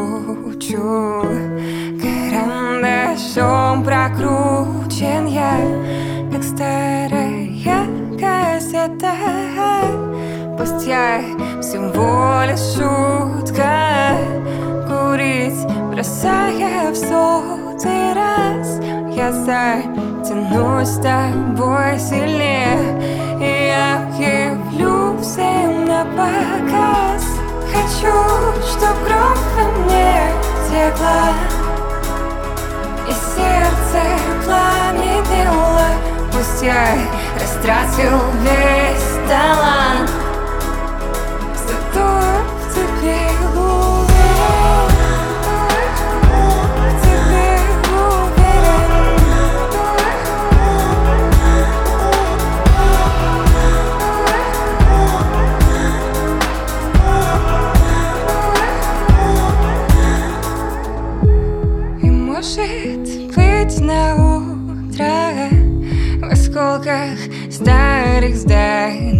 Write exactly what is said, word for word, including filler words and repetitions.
кручу. Карандашом прокручен я, как старая кассета. Пусть я всего лишь шутка, курить бросая в сотый раз. Я затянусь с тобой сильнее, и я явлю всем на показ. Хочу, чтоб кровь во мне текла, и сердце пламенело. Пусть я растратил весь талант, зато в тебе уверен, в тебе уверен. И может быть на утро в осколках старых зданий